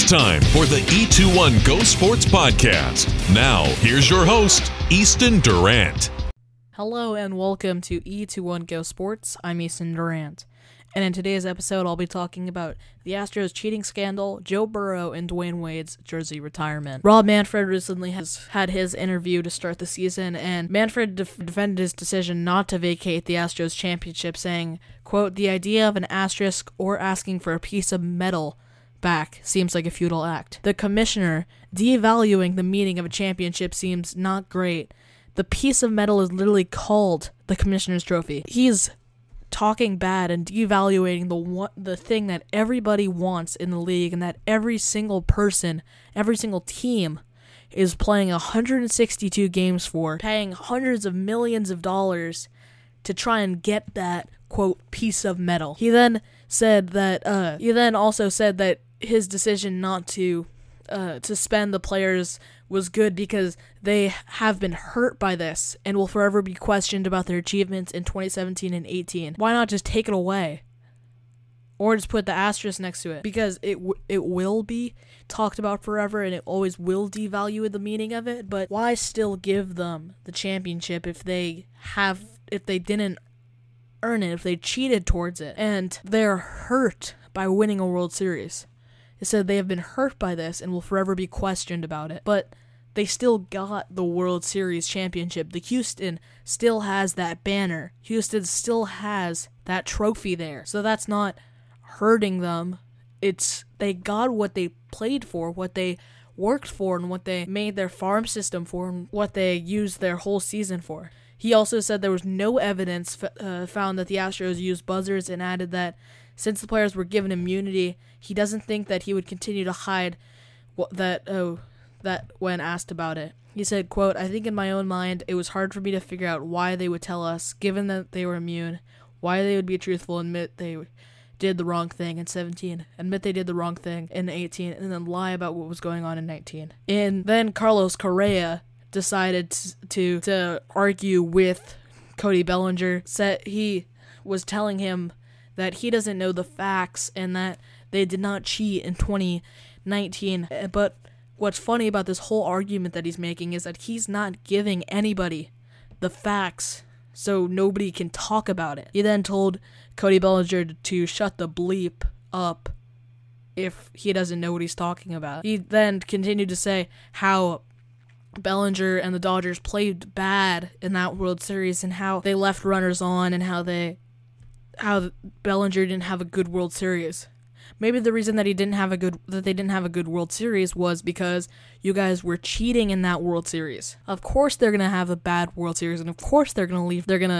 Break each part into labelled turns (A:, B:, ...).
A: time for the E21 Go Sports Podcast. Now, here's your host, Easton Durant.
B: Hello and welcome to E21 Go Sports. I'm Easton Durant. And in today's episode, I'll be talking about the Astros cheating scandal, Joe Burrow, and Dwayne Wade's jersey retirement. Rob Manfred recently has had his interview to start the season, and Manfred defended his decision not to vacate the Astros championship, saying, quote, "The idea of an asterisk or asking for a piece of metal back seems like a futile act. The commissioner devaluing the meaning of a championship seems not great. The piece of metal is literally called the commissioner's trophy." He's talking bad and devaluating the thing that everybody wants in the league, and that every single person, every single team is playing 162 games for, paying hundreds of millions of dollars to try and get that, quote, piece of metal. He then also said that his decision not to suspend the players was good because they have been hurt by this and will forever be questioned about their achievements in 2017 and 18. Why not just take it away? Or just put the asterisk next to it? Because it will be talked about forever and it always will devalue the meaning of it, but why still give them the championship if they didn't earn it, if they cheated towards it, and they're hurt by winning a World Series? It said they have been hurt by this and will forever be questioned about it. But they still got the World Series championship. The Houston still has that banner. Houston still has that trophy there. So that's not hurting them. They got what they played for, what they worked for, and what they made their farm system for, and what they used their whole season for. He also said there was no evidence found that the Astros used buzzers, and added that since the players were given immunity, he doesn't think that he would continue to hide that when asked about it. He said, quote, "I think in my own mind, it was hard for me to figure out why they would tell us, given that they were immune, why they would be truthful and admit they did the wrong thing in 17, admit they did the wrong thing in 18, and then lie about what was going on in 19. And then Carlos Correa decided to argue with Cody Bellinger. Said he was telling him that he doesn't know the facts and that they did not cheat in 2019. But what's funny about this whole argument that he's making is that he's not giving anybody the facts, so nobody can talk about it. He then told Cody Bellinger to shut the bleep up if he doesn't know what he's talking about. He then continued to say how Bellinger and the Dodgers played bad in that World Series and how they left runners on and how Bellinger didn't have a good World Series. Maybe the reason that they didn't have a good World Series was because you guys were cheating in that World Series. Of course they're gonna have a bad World Series, and of course they're gonna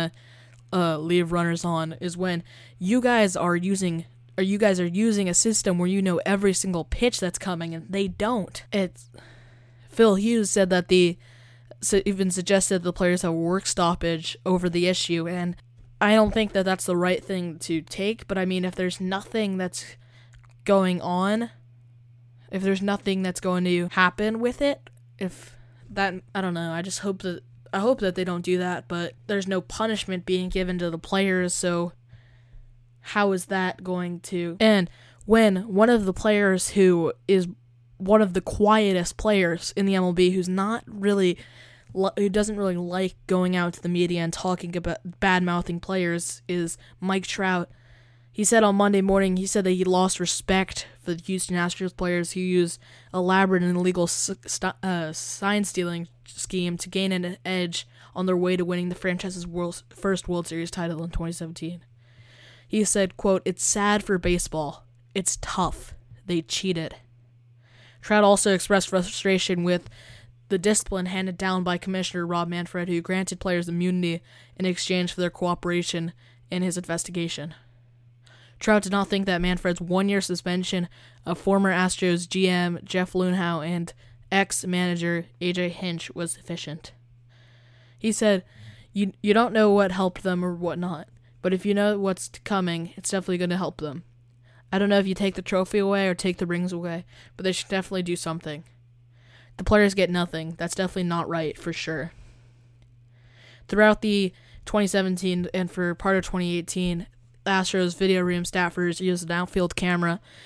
B: leave runners on. Is when you guys are using a system where you know every single pitch that's coming, and they don't. Phil Hughes said that even suggested the players have work stoppage over the issue, and I don't think that that's the right thing to take. But I mean, if there's nothing that's going on, if there's nothing that's going to happen with it, I don't know. I hope that they don't do that, but there's no punishment being given to the players, so how is that going to? And when one of the players who is one of the quietest players in the MLB, who doesn't really like going out to the media and talking about bad-mouthing players, is Mike Trout. He said on Monday morning, that he lost respect for the Houston Astros players who use elaborate and illegal sign-stealing scheme to gain an edge on their way to winning the franchise's first World Series title in 2017. He said, quote, "It's sad for baseball. It's tough. They cheated." Trout also expressed frustration with the discipline handed down by Commissioner Rob Manfred, who granted players immunity in exchange for their cooperation in his investigation. Trout did not think that Manfred's one-year suspension of former Astros GM Jeff Luhnow and ex-manager AJ Hinch was sufficient. He said, you don't know what helped them or what not, but if you know what's coming, it's definitely going to help them. I don't know if you take the trophy away or take the rings away, but they should definitely do something. The players get nothing. That's definitely not right, for sure. Throughout the 2017 and for part of 2018, the Astros video room staffers used an outfield camera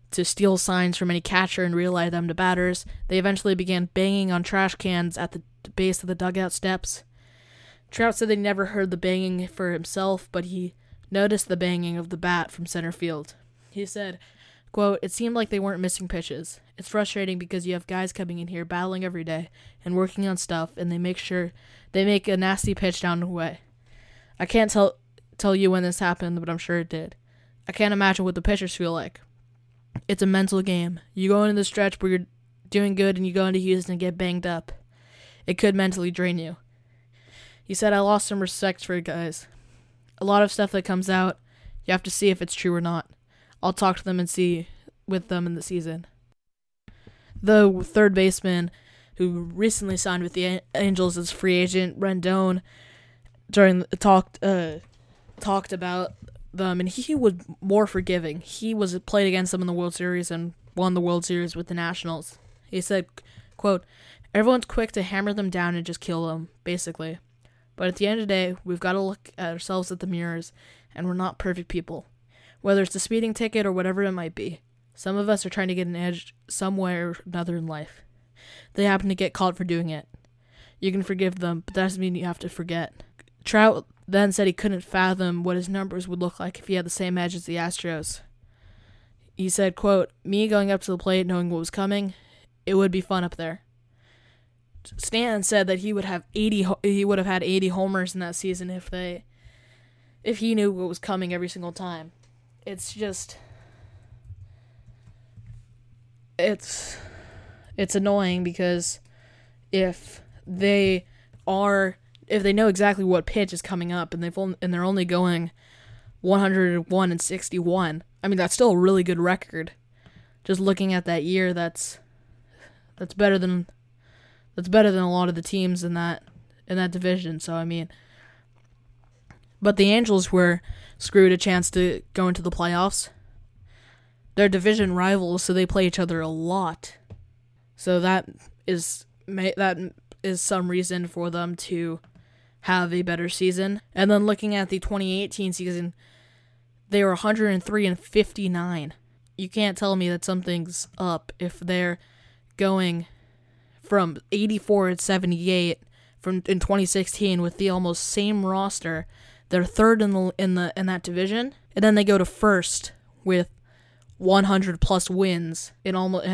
B: to steal signs from any catcher and relay them to batters. They eventually began banging on trash cans at the base of the dugout steps. Trout said they never heard the banging for himself, but he noticed the banging of the bat from center field. He said, quote, "It seemed like they weren't missing pitches. It's frustrating because you have guys coming in here battling every day and working on stuff, and they make a nasty pitch down the way. I can't tell you when this happened, but I'm sure it did. I can't imagine what the pitchers feel like. It's a mental game. You go into the stretch where you're doing good and you go into Houston and get banged up. It could mentally drain you." He said, "I lost some respect for guys. A lot of stuff that comes out, you have to see if it's true or not. I'll talk to them and see with them in the season." The third baseman who recently signed with the Angels as free agent, Rendon, talked about them, and he was more forgiving. He was played against them in the World Series and won the World Series with the Nationals. He said, quote, "Everyone's quick to hammer them down and just kill them, basically. But at the end of the day, we've got to look at ourselves at the mirrors, and we're not perfect people. Whether it's a speeding ticket or whatever it might be. Some of us are trying to get an edge some way or another in life. They happen to get caught for doing it. You can forgive them, but that doesn't mean you have to forget." Trout then said he couldn't fathom what his numbers would look like if he had the same edge as the Astros. He said, quote, "Me going up to the plate knowing what was coming, it would be fun up there." Stanton said that he would have had 80 homers in that season if he knew what was coming every single time. It's just it's annoying because if they know exactly what pitch is coming up and they're only going 101 and 61, I mean that's still a really good record. Just looking at that year, that's better than a lot of the teams in that division. So I mean, but the Angels were screwed a chance to go into the playoffs. They're division rivals, so they play each other a lot. So that is some reason for them to have a better season. And then looking at the 2018 season, they were 103 and 59. You can't tell me that something's up if they're going from 84 and 78 in 2016 with the almost same roster. They're third in that division, and then they go to first with 100 plus wins in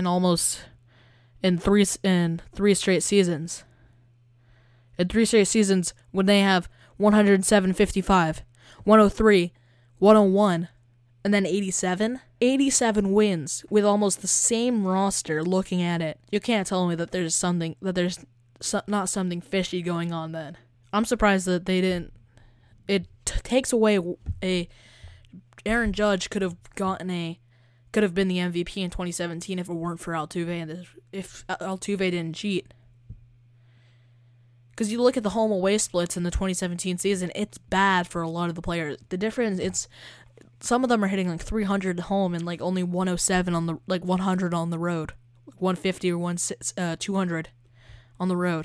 B: three straight seasons. In 3 straight seasons when they have 107, 55, 103, 101, and then 87. 87 wins with almost the same roster. Looking at it, you can't tell me that there's not something fishy going on. Then I'm surprised that they didn't. It takes away Aaron Judge could have been the MVP in 2017 if it weren't for Altuve and if Altuve didn't cheat. Because you look at the home away splits in the 2017 season, it's bad for a lot of the players. The difference, it's some of them are hitting like 300 home and like only 107 on the 100 on the road, 150 or 200 on the road.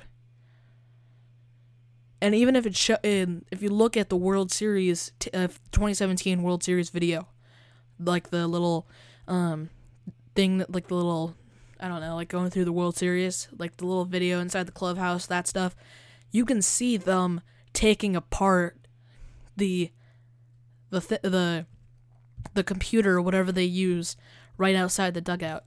B: And even if if you look at the World Series 2017 World Series video, like the little thing that like the little, I don't know, like going through the World Series, like the little video inside the clubhouse, that stuff, you can see them taking apart the computer or whatever they use right outside the dugout.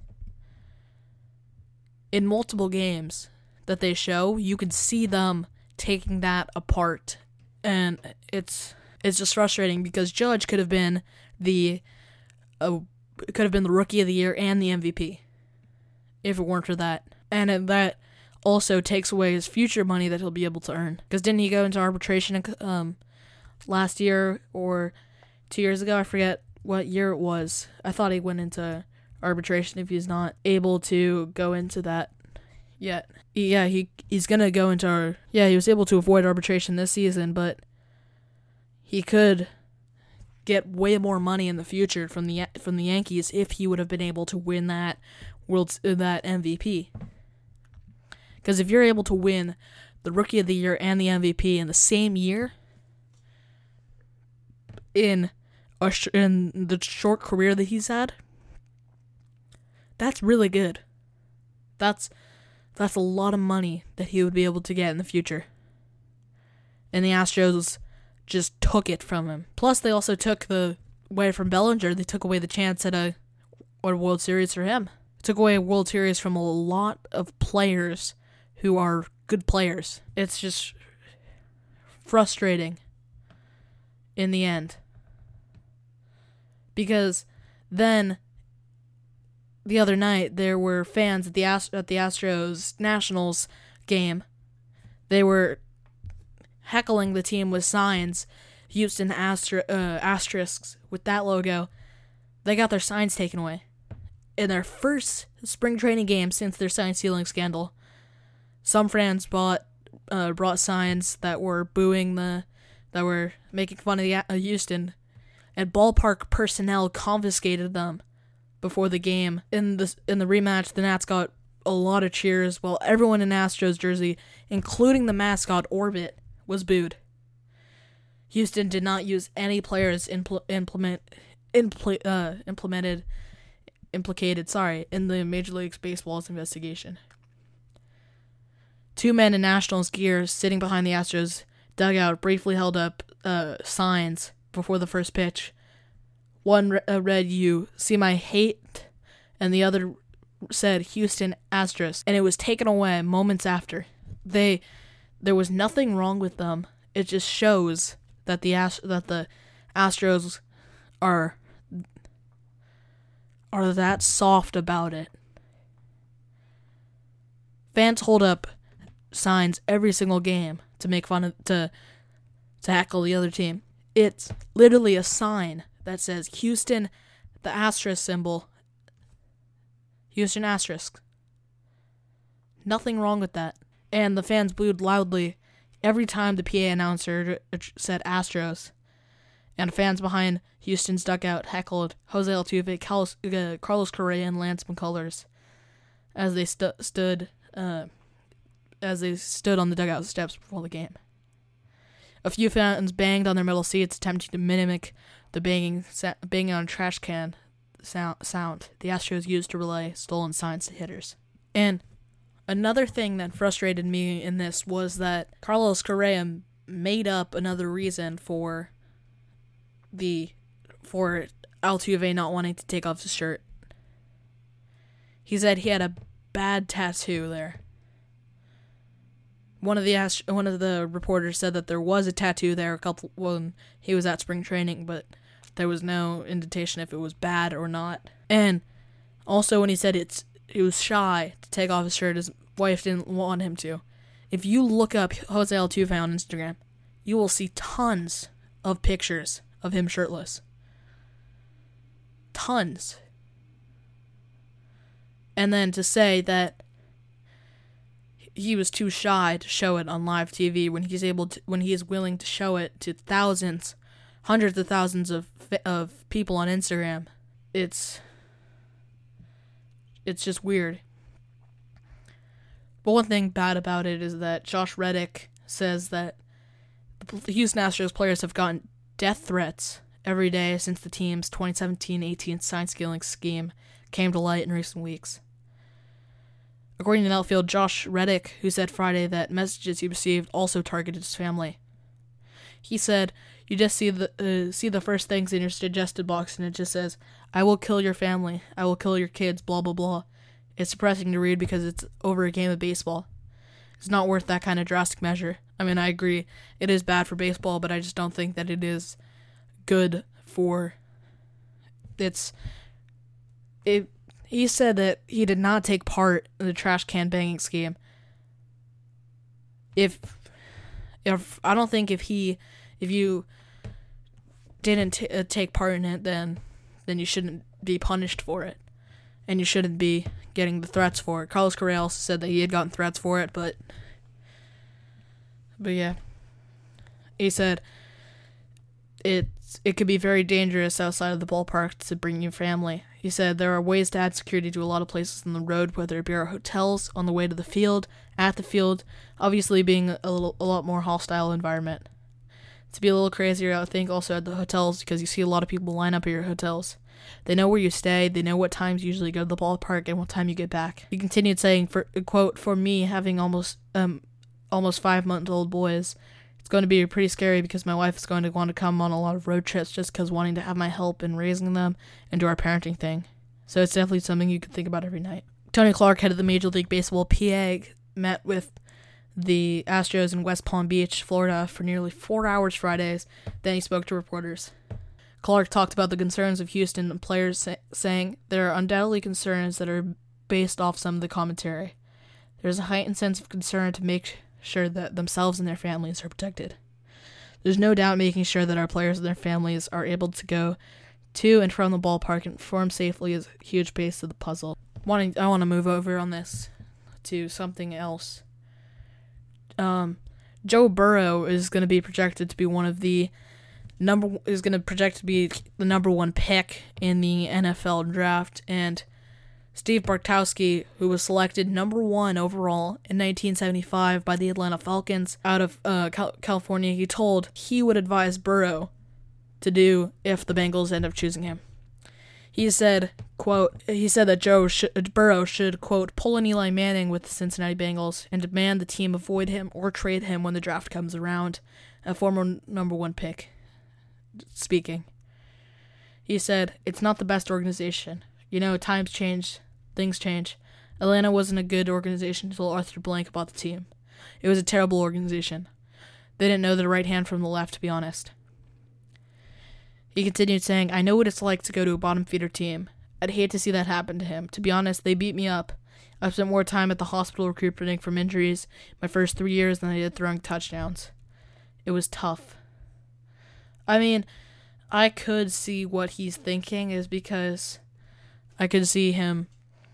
B: In multiple games that they show, you can see them taking that apart, and it's just frustrating because Judge could have been the Rookie of the Year and the MVP if it weren't for that. And that also takes away his future money that he'll be able to earn. Because didn't he go into arbitration last year or 2 years ago? I forget what year it was. I thought he went into arbitration if he's not able to go into that yet. Yeah, he's going to go into he was able to avoid arbitration this season, but he could get way more money in the future from the Yankees if he would have been able to win that MVP. Because if you're able to win the Rookie of the Year and the MVP in the same year, in the short career that he's had, That's really good. That's a lot of money that he would be able to get in the future. And the Astros just took it from him. Plus, they also took the away from Bellinger. They took away the chance at a World Series for him. Took away a World Series from a lot of players who are good players. It's just frustrating in the end. Because then the other night there were fans at the Astros Nationals game. They were heckling the team with signs, Houston asterisks with that logo. They got their signs taken away. In their first spring training game since their sign stealing scandal, some fans brought signs that were that were making fun of Houston, and ballpark personnel confiscated them before the game. In the rematch, the Nats got a lot of cheers, while everyone in Astros jersey, including the mascot Orbit, was booed. Houston did not use any players implicated in the Major League Baseball's investigation. 2 men in Nationals gear sitting behind the Astros dugout briefly held up signs before the first pitch. One read, "You see my hate," and the other said, "Houston Astros," and it was taken away moments after. There was nothing wrong with them. It just shows that the Astros are that soft about it. Fans hold up signs every single game to make fun of to heckle the other team. It's literally a sign that says Houston, the asterisk symbol, Houston asterisk. Nothing wrong with that. And the fans booed loudly every time the PA announcer said Astros. And fans behind Houston's dugout heckled Jose Altuve, Carlos Correa, and Lance McCullers as they stood on the dugout steps before the game. A few fans banged on their metal seats, attempting to mimic the banging on a trash can sound the Astros used to relay stolen signs to hitters. And another thing that frustrated me in this was that Carlos Correa made up another reason for Altuve not wanting to take off his shirt. He said he had a bad tattoo there. One of the reporters said that there was a tattoo there when he was at spring training, but there was no indication if it was bad or not. And also when he said he was shy to take off his shirt, his wife didn't want him to. If you look up Jose Altuve on Instagram, you will see tons of pictures of him shirtless. Tons. And then to say that he was too shy to show it on live TV when he is willing to show it to thousands, hundreds of thousands of people on Instagram, it's just weird. But one thing bad about it is that Josh Reddick says that the Houston Astros players have gotten death threats every day since the team's 2017-18 sign stealing scheme came to light in recent weeks. According to Outfield, Josh Reddick, who said Friday that messages he received also targeted his family. He said, "You just see the first things in your suggested box, and it just says, 'I will kill your family. I will kill your kids,' blah blah blah." It's depressing to read because it's over a game of baseball. It's not worth that kind of drastic measure. I mean, I agree, it is bad for baseball, but I just don't think that it is good for... He said that he did not take part in the trash can banging scheme. If you didn't take part in it, then you shouldn't be punished for it, and you shouldn't be getting the threats for it. Carlos Correa also said that he had gotten threats for it, but yeah, he said it could be very dangerous outside of the ballpark to bring your family. He said there are ways to add security to a lot of places on the road, whether it be our hotels, on the way to the field, at the field, obviously being a lot more hostile environment. To be a little crazier, I would think, also at the hotels, because you see a lot of people line up at your hotels. They know where you stay. They know what times you usually go to the ballpark and what time you get back. He continued saying, for me, having almost 5-month-old boys, it's going to be pretty scary because my wife is going to want to come on a lot of road trips just because wanting to have my help in raising them and do our parenting thing. So it's definitely something you could think about every night. Tony Clark, head of the Major League Baseball PA, met with the Astros in West Palm Beach, Florida, for nearly 4 hours Fridays. Then he spoke to reporters. Clark talked about the concerns of Houston and players, saying there are undoubtedly concerns that are based off some of the commentary. There's a heightened sense of concern to make sure that themselves and their families are protected. There's no doubt making sure that our players and their families are able to go to and from the ballpark and perform safely is a huge piece of the puzzle. I want to move over on this to something else. Joe Burrow is going to be projected to be the number one pick in the NFL draft, and Steve Bartkowski, who was selected number 1 overall in 1975 by the Atlanta Falcons out of California, he would advise Burrow to do if the Bengals end up choosing him. He said that Burrow should, quote, pull an Eli Manning with the Cincinnati Bengals and demand the team avoid him or trade him when the draft comes around, a former number 1 pick speaking. He said, it's not the best organization. Times change, things change. Atlanta wasn't a good organization until Arthur Blank bought the team. It was a terrible organization. They didn't know the right hand from the left, to be honest. He continued saying, I know what it's like to go to a bottom feeder team. I'd hate to see that happen to him. To be honest, they beat me up. I've spent more time at the hospital recuperating from injuries my first 3 years than I did throwing touchdowns. It was tough. I mean, I could see what he's thinking is because I could see him.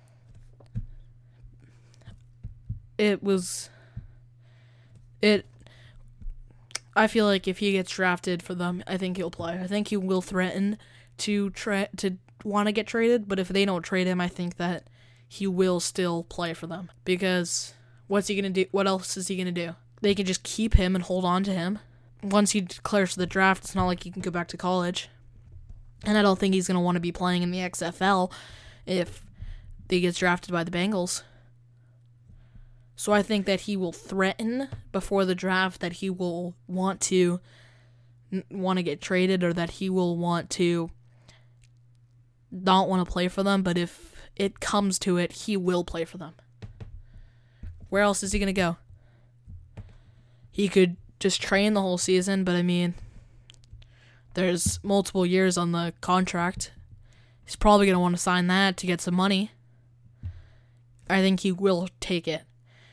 B: I feel like if he gets drafted for them, I think he'll play. I think he will threaten to want to get traded, but if they don't trade him, I think that he will still play for them. Because what's he going to do? What else is he going to do? They can just keep him and hold on to him. Once he declares for the draft, it's not like he can go back to college. And I don't think he's going to want to be playing in the XFL if he gets drafted by the Bengals. So I think that he will threaten before the draft that he will want to get traded, or that he will want to not want to play for them. But if it comes to it, he will play for them. Where else is he going to go? He could just train the whole season, but I mean, there's multiple years on the contract. He's probably going to want to sign that to get some money. I think he will take it.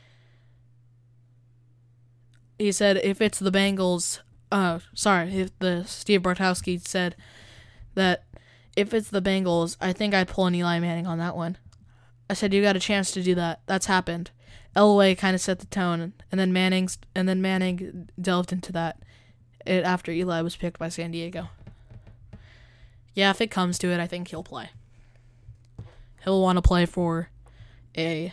B: He said if it's the Bengals, Steve Bartkowski said that if it's the Bengals, I think I'd pull an Eli Manning on that one. I said, you got a chance to do that. That's happened. Elway kind of set the tone, and then Manning delved into that after Eli was picked by San Diego. Yeah, if it comes to it, I think he'll play. He'll want to play for a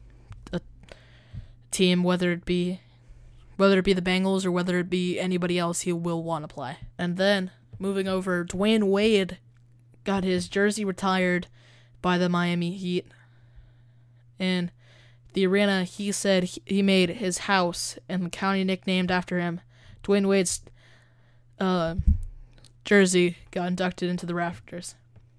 B: team, whether it be the Bengals or whether it be anybody else, he will want to play. And then, moving over, Dwayne Wade got his jersey retired by the Miami Heat. In the arena, he said he made his house and the county nicknamed after him. Dwayne Wade's jersey got inducted into the rafters.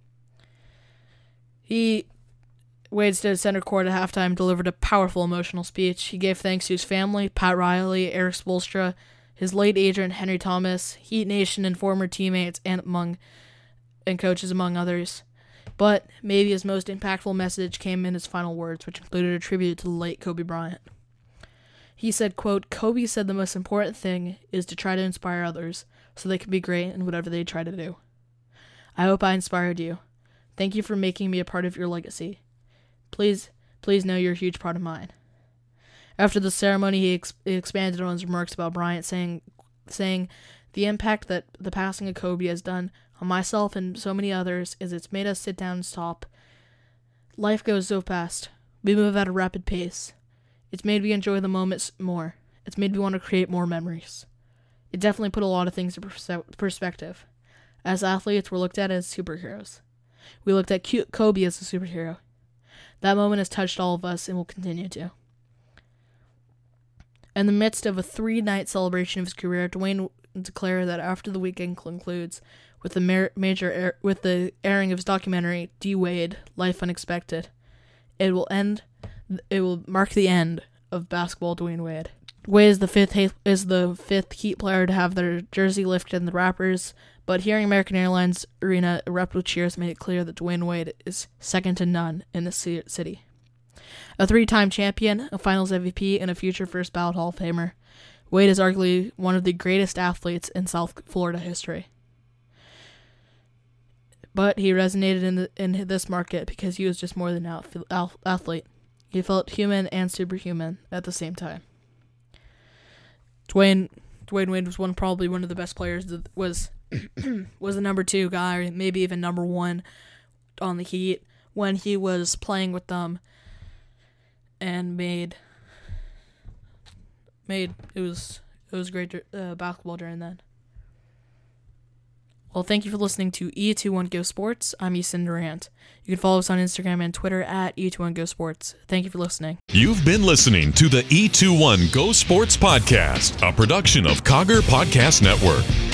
B: Wade stood at center court at halftime, delivered a powerful emotional speech. He gave thanks to his family, Pat Riley, Eric Spoelstra, his late agent Henry Thomas, Heat Nation and former teammates and coaches, among others. But maybe his most impactful message came in his final words, which included a tribute to the late Kobe Bryant. He said, quote, Kobe said the most important thing is to try to inspire others so they can be great in whatever they try to do. I hope I inspired you. Thank you for making me a part of your legacy. Please know you're a huge part of mine. After the ceremony, he expanded on his remarks about Bryant, saying the impact that the passing of Kobe has done on myself and so many others is it's made us sit down and stop. Life goes so fast. We move at a rapid pace. It's made me enjoy the moments more. It's made me want to create more memories. It definitely put a lot of things in perspective. As athletes, we're looked at as superheroes. We looked at Kobe as a superhero. That moment has touched all of us and will continue to. In the midst of a 3-night celebration of his career, Dwyane declared that after the weekend concludes with the airing of his documentary D-Wade: Life Unexpected, it will mark the end of basketball Dwyane Wade. Wade is the fifth Heat player to have their jersey lifted in the Raptors, but hearing American Airlines Arena erupt with cheers made it clear that Dwyane Wade is second to none in the city. A 3-time champion, a Finals MVP, and a future first ballot Hall of Famer, Wade is arguably one of the greatest athletes in South Florida history. But he resonated in this market because he was just more than an athlete. He felt human and superhuman at the same time. Dwyane Wade was probably one of the best players that was the number 2 guy, maybe even number 1 on the Heat when he was playing with them, and made it was great basketball during that. Well, thank you for listening to E21 Go Sports. I'm Easton Durant. You can follow us on Instagram and Twitter at E21 Go Sports. Thank you for listening.
A: You've been listening to the E21 Go Sports Podcast, a production of Cogger Podcast Network.